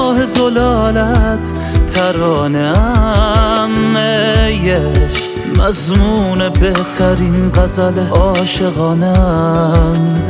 راه زلالت ترانه‌ام عشق مضمون بهترین غزل عاشقانم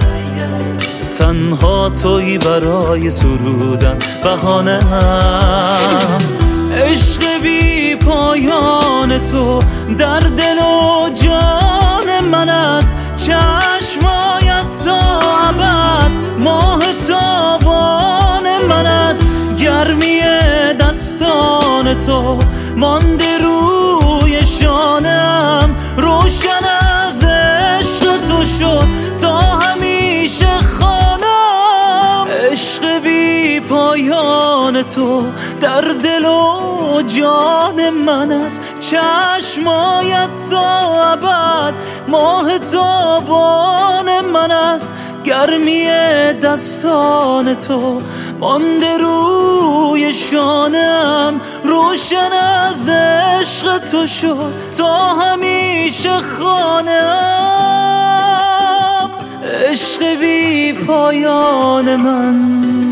تنها تویی برای سرودن بهانه‌ام عشق بی پایان تو در دل و جان من است چشمایت تا ابد ماه تابان من است گرمی دستان تو مانده روی شانم روشن از عشق تو شد تا همیشه خانم عشق بی پایان تو در دل و جان من است چشمایت تا ابد ماه تابان من است گرمی دستان تو مانده روی شانم روشن از عشق تو شد تا همیشه خانم عشق بی پایان من